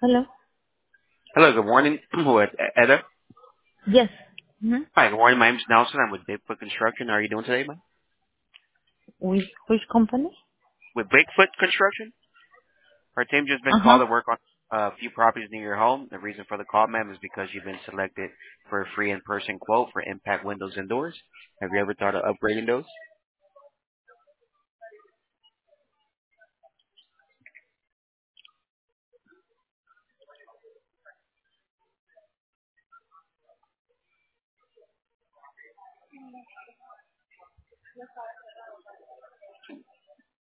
Hello? Hello, good morning. With Eda. Yes. Mm-hmm. Hi, good morning. My name is Nelson. I'm with Bigfoot Construction. How are you doing today, man? With which company? With Bigfoot Construction? Our team just been Uh-huh. called to work on a few properties near your home. The reason for the call, ma'am, is because you've been selected for a free in-person quote for impact windows and doors. Have you ever thought of upgrading those?